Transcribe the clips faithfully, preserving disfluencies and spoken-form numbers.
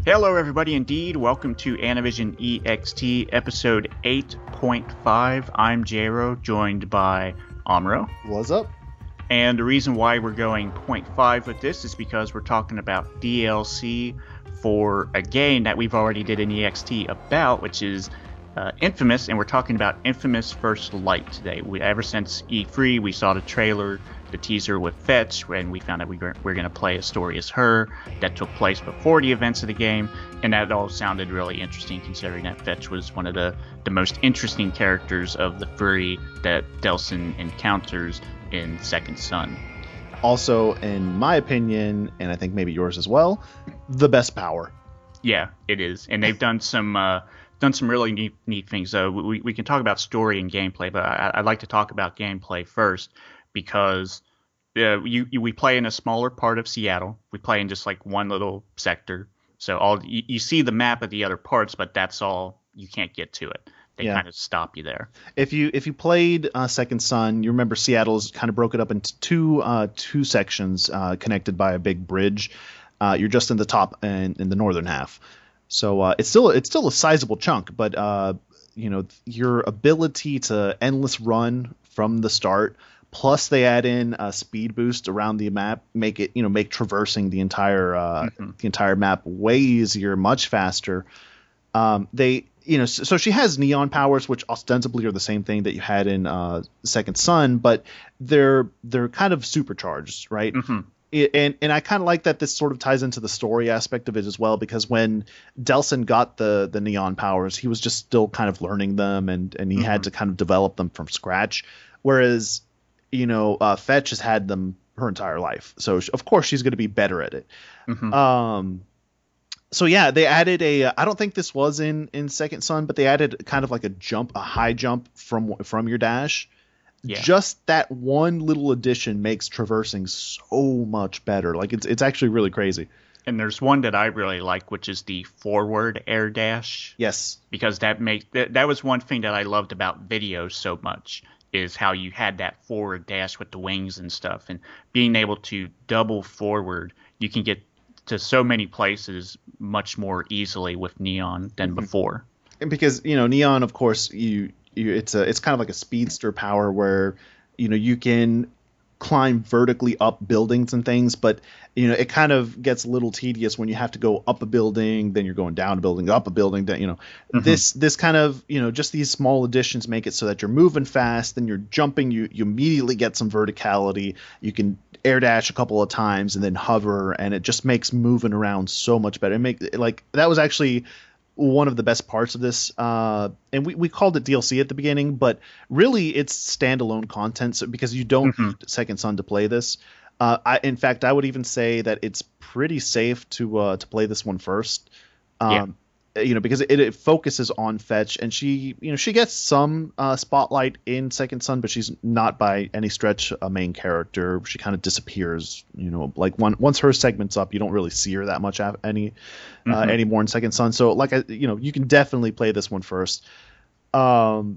Hello, everybody. Indeed, welcome to Anavision E X T episode eight point five. I'm Jero, joined by Amro. What's up? And the reason why we're going point five with this is because we're talking about D L C for a game that we've already did an E X T about, which is uh, Infamous, and we're talking about Infamous First Light today. We, ever since E three, we saw the trailer, the teaser with Fetch, and we found out we were, we we're going to play a story as her that took place before the events of the game, and that all sounded really interesting considering that Fetch was one of the, the most interesting characters of the three that Delsin encounters in Second Son. Also, in my opinion, and I think maybe yours as well, the best power. Yeah, it is. And they've done some uh, done some really neat, neat things. So we, we can talk about story and gameplay, but I, I'd like to talk about gameplay first because uh, you, you we play in a smaller part of Seattle. We play in just like one little sector. So all you, you see the map of the other parts, but that's all. You can't get to it. They yeah. kind of stop you there. If you if you played uh, Second Son, you remember Seattle's kind of broke it up into two uh, two sections uh, connected by a big bridge. Uh, you're just in the top and in the northern half. So uh, it's still it's still a sizable chunk, but uh, you know your ability to endless run from the start, plus they add in a speed boost around the map, make it you know make traversing the entire uh, mm-hmm. the entire map way easier, much faster. Um, they you know so, so she has neon powers, which ostensibly are the same thing that you had in uh, Second Son, but they're they're kind of supercharged, right? Mm-hmm. It, and and I kind of like that this sort of ties into the story aspect of it as well, because when Delsin got the the neon powers, he was just still kind of learning them, and and he mm-hmm. had to kind of develop them from scratch. Whereas, you know, uh, Fetch has had them her entire life, so she, of course she's going to be better at it. Mm-hmm. Um, so yeah, they added a. I don't think this was in in Second Son, but they added kind of like a jump, a high jump from from your dash. Yeah. Just that one little addition makes traversing so much better. Like it's it's actually really crazy. And there's one that I really like, which is the forward air dash. Yes. Because that makes that, that was one thing that I loved about videos so much, is how you had that forward dash with the wings and stuff, and being able to double forward, you can get to so many places much more easily with Neon than mm-hmm. before. And because, you know, Neon, of course, you You, it's a it's kind of like a speedster power where you know you can climb vertically up buildings and things, but you know it kind of gets a little tedious when you have to go up a building, then you're going down a building, up a building. Then you know mm-hmm. this this kind of you know just these small additions make it so that you're moving fast, then you're jumping, you you immediately get some verticality. You can air dash a couple of times and then hover, and it just makes moving around so much better. It make like that was actually one of the best parts of this, uh, and we, we called it D L C at the beginning, but really it's standalone content, so, because you don't mm-hmm. need Second Son to play this. Uh, I, in fact, I would even say that it's pretty safe to uh, to play this one first. Um, yeah. You know, because it, it focuses on Fetch, and she, you know, she gets some uh, spotlight in Second Son, but she's not by any stretch a main character. She kind of disappears. You know, like one, once her segment's up, you don't really see her that much any uh, mm-hmm. anymore in Second Son. So, like, I, you know, you can definitely play this one first. Um,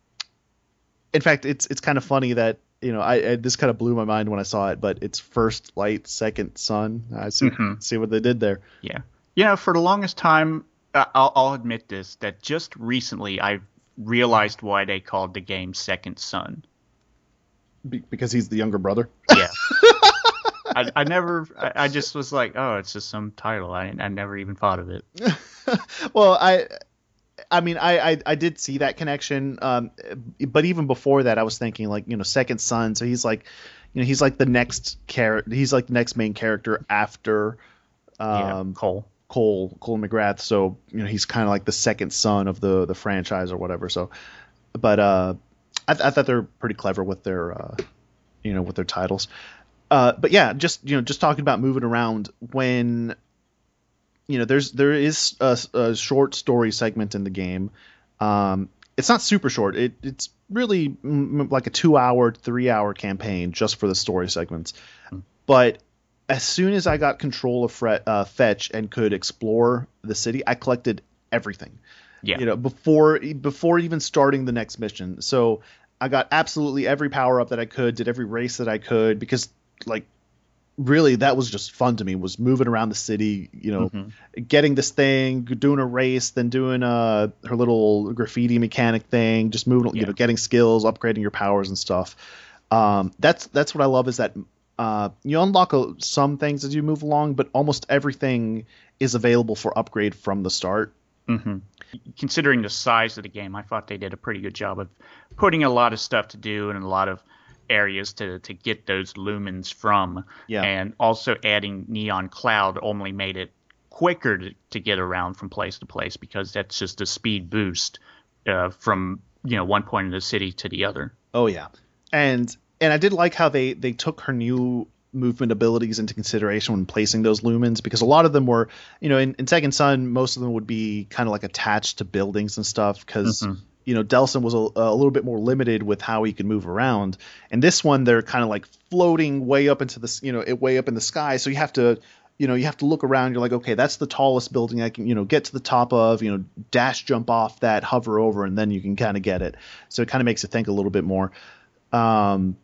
in fact, it's it's kind of funny that you know, I, I this kind of blew my mind when I saw it, but it's First Light, Second Son. I see mm-hmm. see what they did there. Yeah, you know, for the longest time. I'll, I'll admit this, that just recently I realized why they called the game Second Son. Be- because he's the younger brother? Yeah. I, I never, I, I just was like, oh, it's just some title. I, I never even thought of it. Well, I I mean, I, I, I did see that connection, um, but even before that, I was thinking, like, you know, Second Son, so he's like, you know, he's like the next character, he's like the next main character after um, yeah, Cole. Cole Cole McGrath, so you know he's kind of like the second son of the the franchise or whatever. So, but uh, I, th- I thought they're pretty clever with their uh, you know with their titles. Uh, but yeah, just you know just talking about moving around when you know there's there is a, a short story segment in the game. Um, it's not super short. It it's really mm, like a two hour, three hour campaign just for the story segments, mm. but as soon as I got control of Fre- uh, Fetch and could explore the city, I collected everything. Yeah. You know, before before even starting the next mission. So I got absolutely every power up that I could, did every race that I could, because like really that was just fun to me, was moving around the city, you know, mm-hmm. getting this thing, doing a race, then doing uh her little graffiti mechanic thing, just moving, yeah. you know, getting skills, upgrading your powers and stuff. Um, that's that's what I love, is that uh, you unlock a, some things as you move along, but almost everything is available for upgrade from the start. Mm-hmm. Considering the size of the game, I thought they did a pretty good job of putting a lot of stuff to do and a lot of areas to, to get those lumens from. Yeah. And also adding Neon Cloud only made it quicker to, to get around from place to place, because that's just a speed boost uh, from, you know, one point of the city to the other. Oh, yeah. And and I did like how they, they took her new movement abilities into consideration when placing those lumens, because a lot of them were, you know, in, in Second Son, most of them would be kind of like attached to buildings and stuff, because, mm-hmm. you know, Delsin was a, a little bit more limited with how he could move around. And this one, they're kind of like floating way up into the, you know, it way up in the sky. So you have to, you know, you have to look around. You're like, okay, that's the tallest building I can, you know, get to the top of, you know, dash jump off that, hover over, and then you can kind of get it. So it kind of makes you think a little bit more. Um,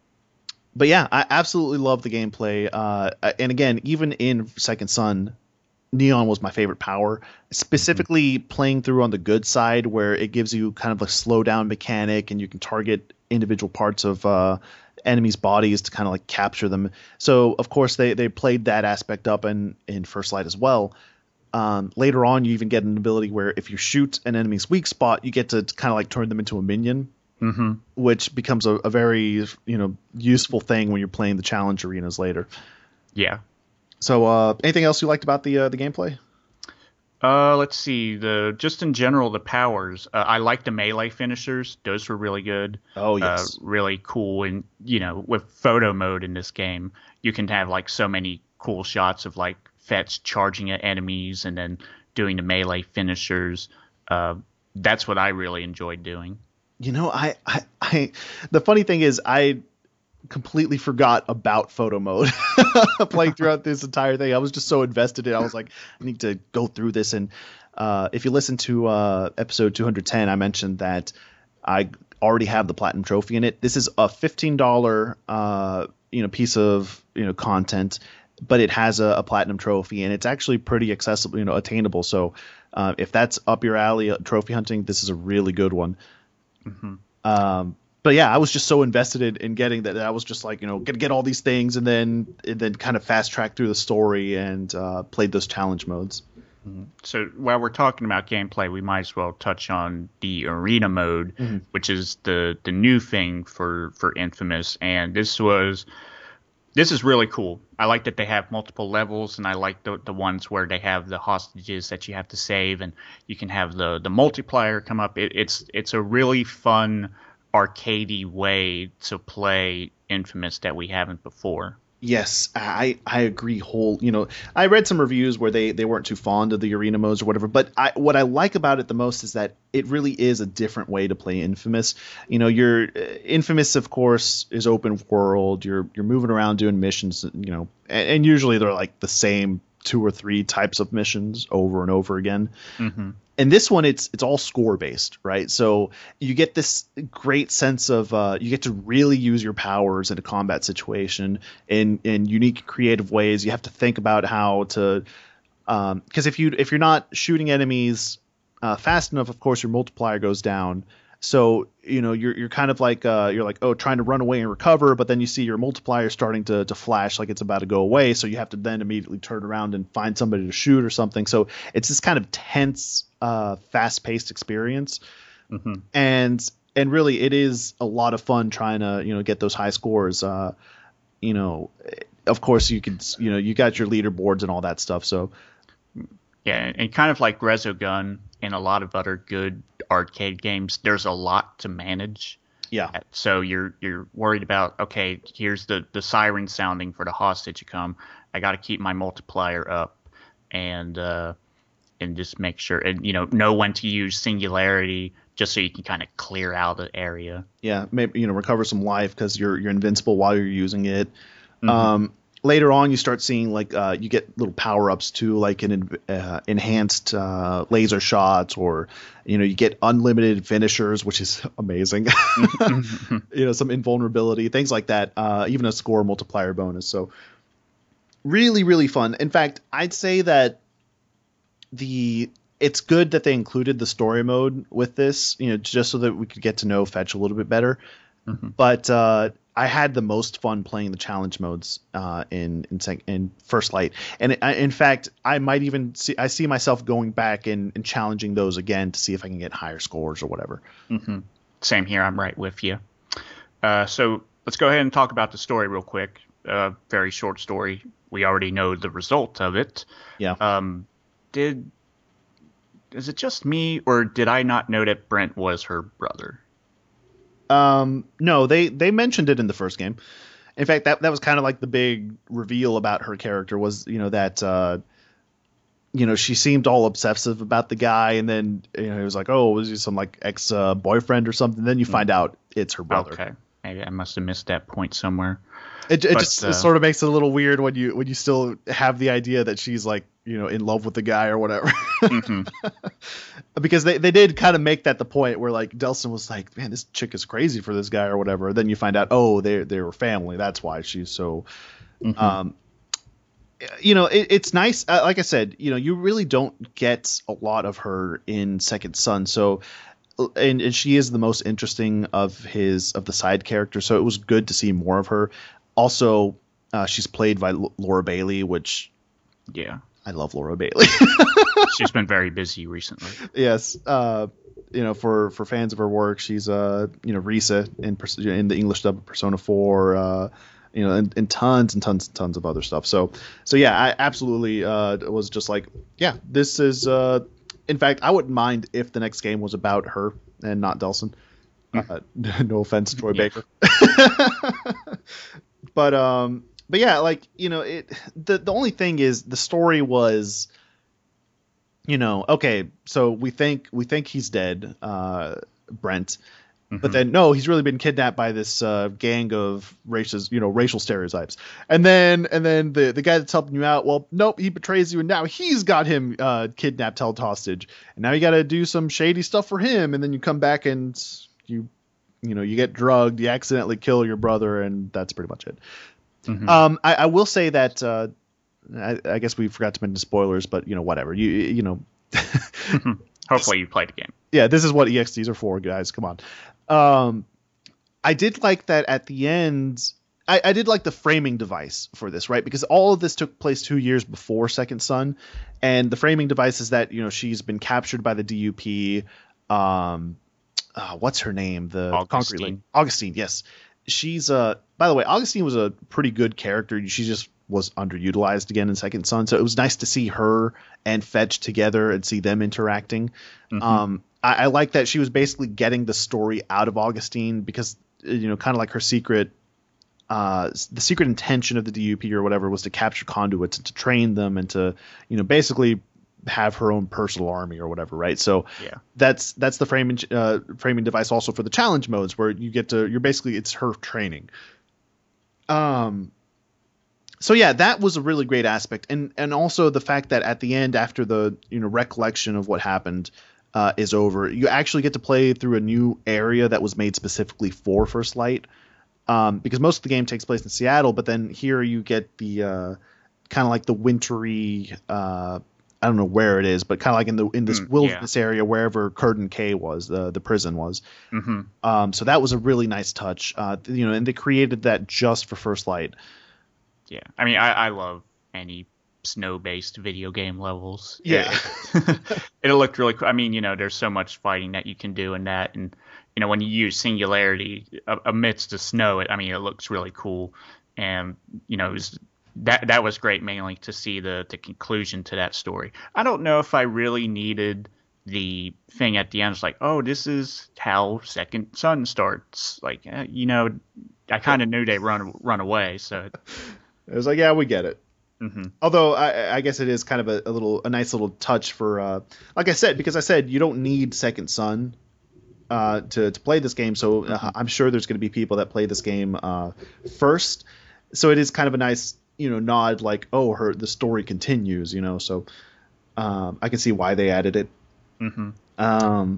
But yeah, I absolutely love the gameplay. Uh, and again, even in Second Son, Neon was my favorite power. Specifically mm-hmm. playing through on the good side, where it gives you kind of a slowdown mechanic, and you can target individual parts of uh, enemies' bodies to kind of like capture them. So of course they they played that aspect up in in First Light as well. Um, later on, you even get an ability where if you shoot an enemy's weak spot, you get to kind of like turn them into a minion. Mm-hmm. Which becomes a, a very, you know, useful thing when you're playing the challenge arenas later. Yeah. So, uh, anything else you liked about the uh, the gameplay? Uh, let's see. The just in general, the powers. Uh, I like the melee finishers. Those were really good. Oh yes. Uh, really cool. And you know, with photo mode in this game, you can have like so many cool shots of like Fetch charging at enemies and then doing the melee finishers. Uh, that's what I really enjoyed doing. You know, I, I, I, the funny thing is I completely forgot about photo mode playing throughout this entire thing. I was just so invested in it. I was like, I need to go through this. And uh, if you listen to uh, episode two hundred ten, I mentioned that I already have the platinum trophy in it. This is a fifteen dollars uh, you know, piece of, you know, content, but it has a, a platinum trophy, and it's actually pretty accessible, you know, attainable. So uh, if that's up your alley, uh, trophy hunting, this is a really good one. Mm-hmm. Um, but yeah, I was just so invested in, in getting that, that I was just like, you know, get get all these things, and then and then kind of fast track through the story and uh, played those challenge modes. Mm-hmm. So while we're talking about gameplay, we might as well touch on the arena mode, mm-hmm. which is the the new thing for for Infamous, and this was. This is really cool. I like that they have multiple levels, and I like the the ones where they have the hostages that you have to save, and you can have the, the multiplier come up. It, it's it's a really fun, arcadey way to play Infamous that we haven't before. Yes, I I agree whole. You know, I read some reviews where they, they weren't too fond of the arena modes or whatever, but I what I like about it the most is that it really is a different way to play Infamous. You know, your Infamous, of course, is open world. You're you're moving around doing missions. You know, and, and usually they're like the same two or three types of missions over and over again. Mm-hmm. And this one, it's it's all score based, right? So you get this great sense of uh, you get to really use your powers in a combat situation in in unique, creative ways. You have to think about how to, because um, if you if you're not shooting enemies uh, fast enough, of course your multiplier goes down. So you know you're you're kind of like uh, you're like oh trying to run away and recover, but then you see your multiplier starting to to flash like it's about to go away. So you have to then immediately turn around and find somebody to shoot or something. So it's this kind of tense, uh, fast-paced experience, mm-hmm. and and really it is a lot of fun trying to you know get those high scores. Uh, you know, of course you could you know you got your leaderboards and all that stuff. So yeah, and kind of like Resogun and a lot of other good arcade games, there's a lot to manage. Yeah. So you're you're worried about, okay, here's the, the siren sounding for the hostage to come. I got to keep my multiplier up and uh, and just make sure and you know know when to use Singularity just so you can kind of clear out the area. Yeah, maybe you know recover some life because you're you're invincible while you're using it. Mm-hmm. Um, later on, you start seeing like uh, you get little power ups too, like an uh, enhanced uh, laser shots, or you know you get unlimited finishers, which is amazing. You know, some invulnerability, things like that. Uh, even a score multiplier bonus. So really, really fun. In fact, I'd say that the it's good that they included the story mode with this, you know, just so that we could get to know Fetch a little bit better. Mm-hmm. But uh, I had the most fun playing the challenge modes uh, in in, sec- in First Light, and I, in fact, I might even see I see myself going back and, and challenging those again to see if I can get higher scores or whatever. Mm-hmm. Same here. I'm right with you. Uh, so let's go ahead and talk about the story real quick. Uh, very short story. We already know the result of it. Yeah. Um, did is it just me, or did I not know that Brent was her brother? Um, no, they they mentioned it in the first game. In fact, that that was kind of like the big reveal about her character was, you know, that uh, you know, she seemed all obsessive about the guy, and then you know it was like, oh, was he some like ex uh, boyfriend or something? Then you find mm. out it's her brother. Okay, maybe I must have missed that point somewhere. It, it but, just uh, it sort of makes it a little weird when you when you still have the idea that she's like, you know, in love with the guy or whatever. Mm-hmm. Because they, they did kind of make that the point where like Delsin was like, man, this chick is crazy for this guy or whatever. Then you find out, oh, they they were family. That's why she's so. Mm-hmm. Um, you know, it, it's nice. Uh, like I said, you know, you really don't get a lot of her in Second Son. So. And, and she is the most interesting of his of the side characters, so it was good to see more of her. Also, uh, she's played by L- Laura Bailey, which yeah, I love Laura Bailey. She's been very busy recently. Yes, uh, you know, for, for fans of her work, she's uh, you know, Risa in in the English dub of Persona four, uh, you know, and, and tons and tons and tons of other stuff. So so yeah, I absolutely uh, was just like, yeah, this is. Uh, In fact, I wouldn't mind if the next game was about her and not Delsin. Uh, no offense, Troy yeah. Baker. but um, but yeah, like you know, it. The the only thing is the story was, you know, okay, so we think we think he's dead, uh, Brent. Mm-hmm. But then no, he's really been kidnapped by this uh, gang of races, you know, racial stereotypes. And then and then the, the guy that's helping you out, well, nope, he betrays you, and now he's got him uh, kidnapped, held hostage. And now you got to do some shady stuff for him. And then you come back and you, you know, you get drugged, you accidentally kill your brother, and that's pretty much it. Mm-hmm. Um, I, I will say that uh, I, I guess we forgot to mention spoilers, but you know, whatever. You you know. Hopefully you played the game. Yeah, this is what E X Ts are for, guys. Come on. Um, I did like that at the end. I, I did like the framing device for this, right? Because all of this took place two years before Second Son, and the framing device is that you know she's been captured by the D U P. Um, uh, what's her name? The Augustine. Concrete Lady. Augustine. Yes, she's. Uh, by the way, Augustine was a pretty good character. She just was underutilized again in Second Son, so it was nice to see her and Fetch together and see them interacting. Mm-hmm. Um, I, I like that she was basically getting the story out of Augustine because, you know, kind of like her secret, uh, the secret intention of the D U P or whatever was to capture conduits and to train them and to, you know, basically have her own personal army or whatever, right? So yeah, that's that's the framing uh, framing device also for the challenge modes where you get to you're basically it's her training. Um. So yeah, that was a really great aspect, and and also the fact that at the end, after the you know recollection of what happened uh, is over, you actually get to play through a new area that was made specifically for First Light, um, because most of the game takes place in Seattle, but then here you get the uh, kind of like the wintry, uh, I don't know where it is, but kind of like in the in this mm, wilderness yeah. area wherever Curtin K was, the the prison was. Mm-hmm. Um, so that was a really nice touch, uh, you know, and they created that just for First Light. Yeah, I mean, I, I love any snow-based video game levels. Yeah, it, it looked really cool. I mean, you know, there's so much fighting that you can do in that, and you know, when you use Singularity amidst the snow, it, I mean, it looks really cool, and you know, it was, that that was great, mainly to see the the conclusion to that story. I don't know if I really needed the thing at the end. It's like, oh, this is how Second Son starts. Like, uh, you know, I kind of knew they run run away, so. It was like, yeah, we get it. Mm-hmm. Although I, I guess it is kind of a, a little, a nice little touch for, uh, like I said, because I said you don't need Second Son uh, to to play this game. So uh, mm-hmm. I'm sure there's going to be people that play this game uh, first. So it is kind of a nice, you know, nod, like, oh, her the story continues, you know. So um, I can see why they added it. Mm-hmm. Um,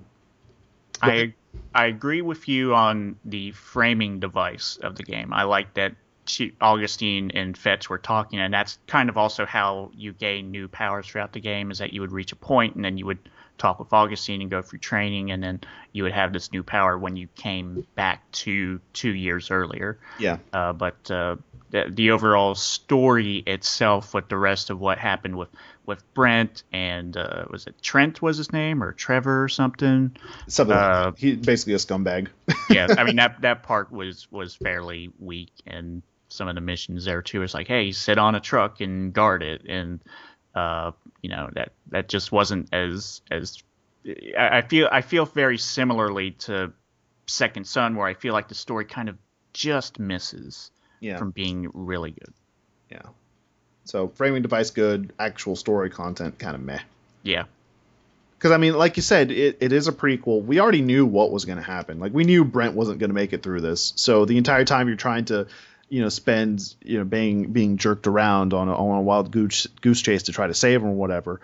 I I agree with you on the framing device of the game. I like that. she, Augustine and Fetch were talking, and that's kind of also how you gain new powers throughout the game, is that you would reach a point and then you would talk with Augustine and go through training, and then you would have this new power when you came back to two years earlier. Yeah. Uh, but uh, the, the overall story itself, with the rest of what happened with, with Brent and uh, was it Trent was his name, or Trevor or something? Something like Uh, that. He's basically a scumbag. yeah, I mean that that part was was fairly weak, and some of the missions there too is like, hey, sit on a truck and guard it, and uh, you know that that just wasn't as as I I feel I feel very similarly to Second Son, where I feel like the story kind of just misses Yeah. from being really good. Yeah. So framing device good, actual story content kind of meh. Yeah, Because, I mean, like you said, it, it is a prequel. We already knew what was going to happen. Like, we knew Brent wasn't going to make it through this. So the entire time you're trying to, you know, spend, you know, being being jerked around on a, on a wild goose, goose chase to try to save him or whatever.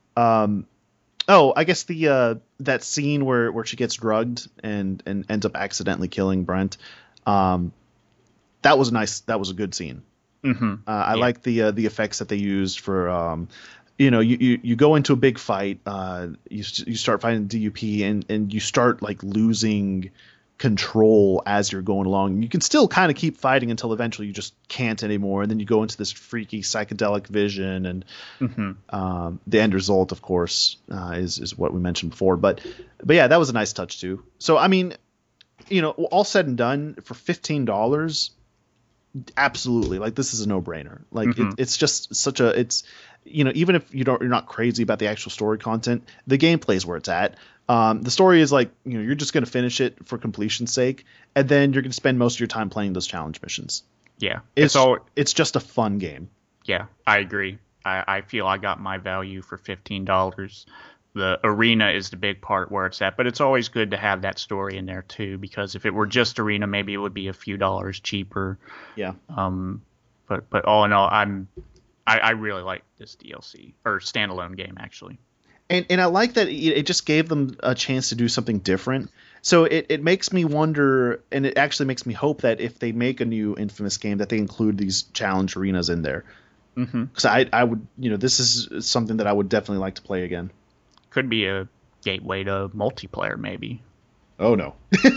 Um, oh, I guess the uh, that scene where, where she gets drugged and, and ends up accidentally killing Brent, um, that was nice. That was a good scene. mm-hmm. Uh, I Yeah. like the uh, the effects that they used for, um, you know, you, you, you go into a big fight, uh, you you start fighting D U P, and, and you start like losing control as you're going along. You can still kind of keep fighting until eventually you just can't anymore, and then you go into this freaky psychedelic vision, and Mm-hmm. um, the end result, of course, uh, is is what we mentioned before. But but yeah, that was a nice touch too. So I mean, you know, all said and done, for fifteen dollars. Absolutely, like this is a no-brainer. Like Mhm. it, it's just such a it's you know, even if you don't you're not crazy about the actual story content, the gameplay is where it's at. Um, the story is like, you know, you're just going to finish it for completion's sake, and then you're going to spend most of your time playing those challenge missions. Yeah, It's it's all. it's just a fun game. Yeah, I agree. I, I feel I got my value for fifteen dollars. The arena is the big part where it's at, but it's always good to have that story in there too, because if it were just arena, maybe it would be a few dollars cheaper. Yeah. Um, but but all in all, I'm I, I really like this D L C or standalone game actually. And and I like that it, it just gave them a chance to do something different. So it, it makes me wonder, and it actually makes me hope that if they make a new Infamous game, that they include these challenge arenas in there. Mm-hmm. Because I I would, you know, this is something that I would definitely like to play again. Could be a gateway to multiplayer, maybe. Oh no.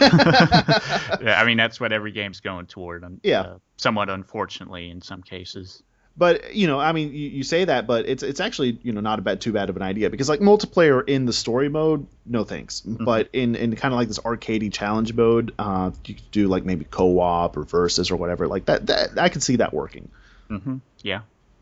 Yeah, I mean, that's what every game's going toward. um, Yeah. Uh, somewhat unfortunately, in some cases. But you know, I mean, you, you say that, but it's it's actually, you know, not a bad too bad of an idea, because like multiplayer in the story mode, no thanks. Mm-hmm. But in in kind of like this arcadey challenge mode, uh, you could do like maybe co-op or versus or whatever like that. That I can see that working. Mm-hmm. Yeah.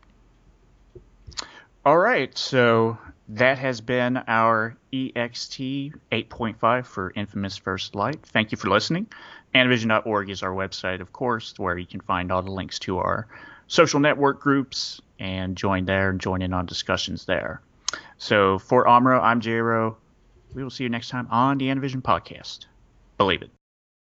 All right, so that has been our E X T eight point five for Infamous First Light. Thank you for listening. Anavision dot org is our website, of course, where you can find all the links to our social network groups and join there and join in on discussions there. So for Amro, I'm J-Ro. We will see you next time on the Anavision podcast. Believe it.